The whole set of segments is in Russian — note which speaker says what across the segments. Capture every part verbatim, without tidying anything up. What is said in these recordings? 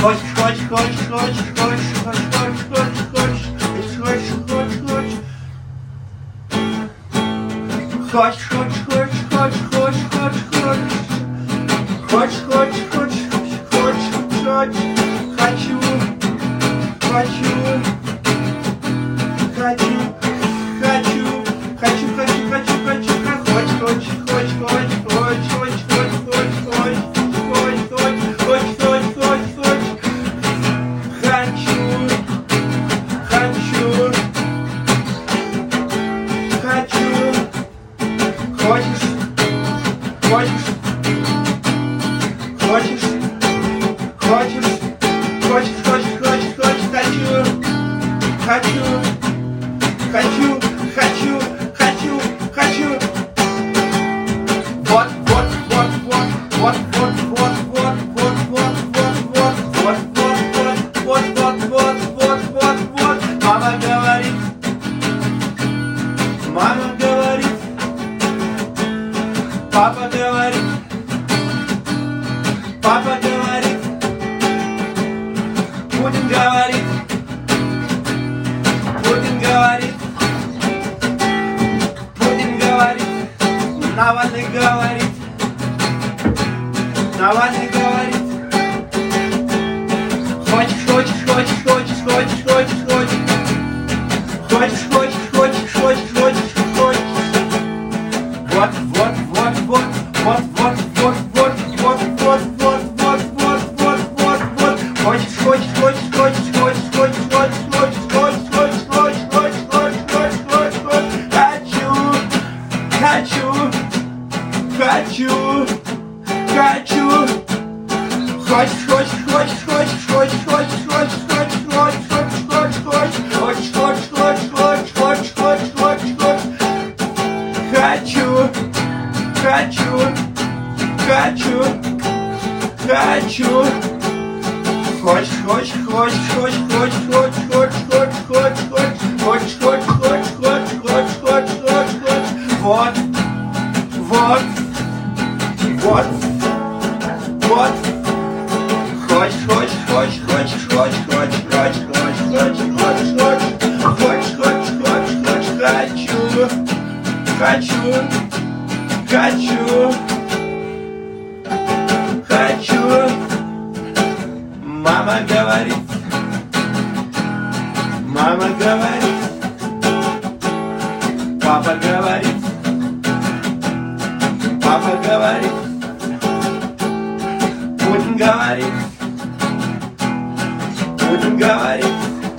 Speaker 1: Хочешь, хочешь, хочешь, хочешь, хочешь, хочешь, хочешь, хочешь, хочешь, хочешь, хочешь. Хочешь, хочешь, хочешь, хочешь, хочешь, хочешь, хочешь. Хочешь, хочешь, хочешь, хочешь, хочешь, хочу, хочу, хочу, хочу, хочу, хочу, хочу, хочу, хочешь, хочешь, хочешь, хочешь, хочешь, хочешь, хочешь, хочешь, хочешь, хочешь, хочешь, хочешь, хочешь, хочу, хочу, хочу, хочешь, хочешь. Хочешь, хочешь, хочешь, хочешь, хочешь, хочешь, хочу, хочу, хочу, хочу, хочу, хочу. Вот, вот, вот, вот, вот, вот, вот, вот, вот, вот, вот, вот, вот, вот, вот, вот, вот, вот, вот. Мама говорит, мама говорит, папа говорит. Папа говорит, Путин говорит, Путин говорит, Путин говорит, Навальный говорит, Навальный говорит. Хочешь, хочешь, хочешь, хочешь, хочешь, хочешь, хочешь, хочешь, хочешь, хочешь, хочешь, хочешь, хочешь. Вот, вот, вот, вот, вот, вот, вот, вот, вот, вот, вот. Хочешь, хочешь, хочешь, хочешь, хочешь, хочешь, хочешь, хочешь, хочешь, хочешь, хочешь, хочешь, хочешь, хочешь, хочешь, хочешь, хочу, хочу, хочу, хочу. Хочешь, хочешь, хочешь, хочешь, хочешь, хочешь, хочешь, хочешь, хочешь, хочешь, хочешь, хочешь, хочешь, хочешь, хочешь, хочешь, хочешь, хочешь, хочешь. Хочу, хочу, хочу, хочу. Хочешь, хочешь, хочешь, хочешь, хочешь, хочешь, хочешь, хочешь, хочешь, хочешь, хочешь, хочешь, хочешь, хочешь, хочешь, хочешь, хочешь. Вот, вот, вот, вот. Хочешь, хочешь, хочешь, хочешь, хочешь, хочешь, хочешь, хочешь, хочешь, хочешь, хочешь, хочешь, хочешь, хочешь, хочешь, хочу, хочу, хочу, хочу. Мама говорит, мама говорит, папа говорит, папа говорит, Путин говорит, Путин говорит,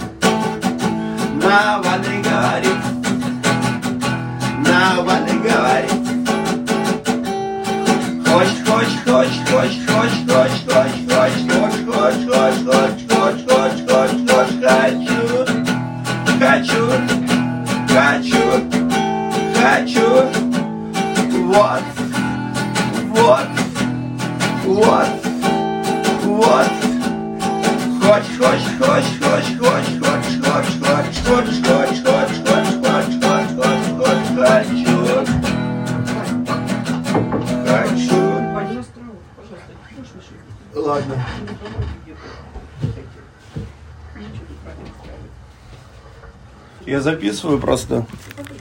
Speaker 1: Навальный говорит, Навальный говорит. Хочешь, хочешь, хочешь, хочешь, хочешь, хочешь, хочешь, хочешь, хочешь, хочешь, хочешь, хочешь, хочешь, хочешь, хочешь, хочу, хочу, хочу, хочу. Вот, вот, вот, вот. Хочешь, хочешь, хочешь, хочешь, хочешь, хочешь, хочешь, хочешь, хочешь, хочешь, хочешь, хочешь, хочешь, хочешь, хочешь, хочу. Хочу. Ладно. Я записываю просто.